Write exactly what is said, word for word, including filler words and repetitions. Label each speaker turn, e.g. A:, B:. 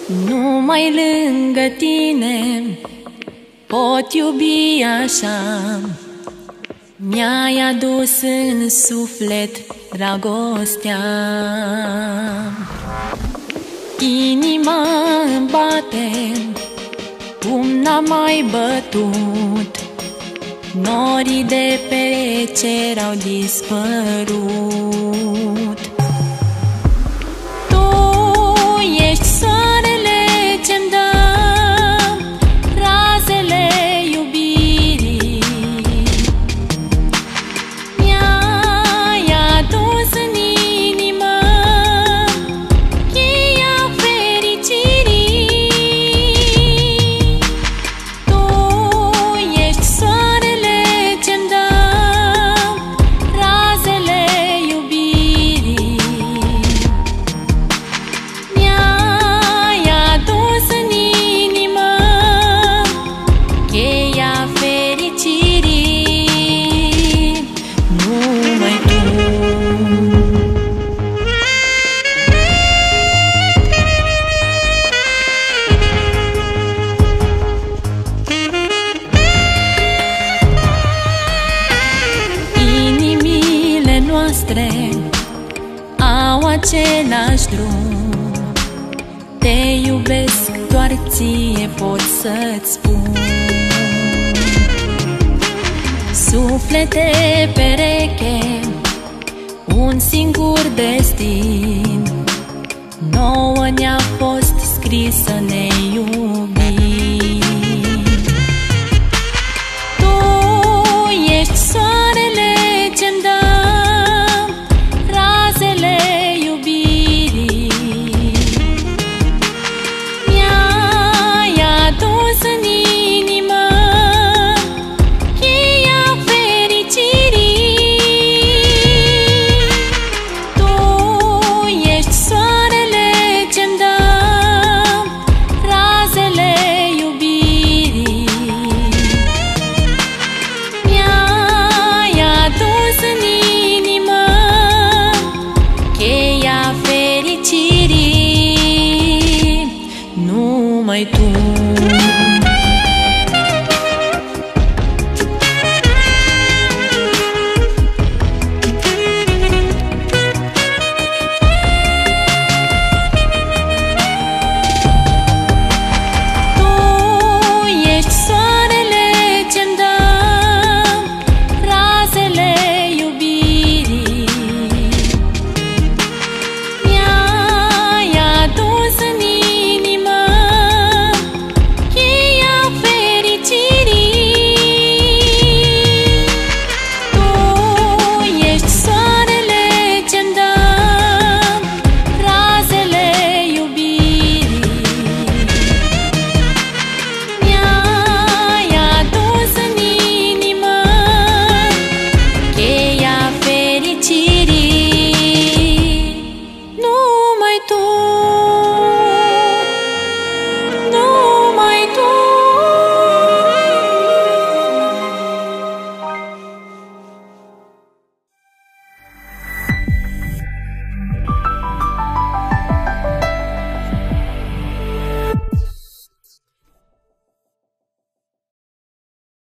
A: Numai lângă tine pot iubi așa. Mi-ai adus în suflet dragostea. Inima îmi bate cum n-a mai bătut. Norii de pe cer au dispărut. Tu ești soarele ce-mi dă razele iubirii. Mi-ai adus în inimă cheia fericirii. Tu ești soarele ce-mi dă razele iubirii. Mi-ai adus în inimă cheia fericirii. Numai tu. Inimile noastre au același drum. Te iubesc, doar ție pot să-ți spun. Suflete pereche, un singur destin. Nouă ne-a fost scris să ne iubim. Tu ești soarele ce-mi dă razele iubirii. Mi-ai adus în inimă cheia fericirii. Tu ești soarele ce-mi dă razele iubirii. Mi-ai adus în inimă cheia fericirii. Numai tu.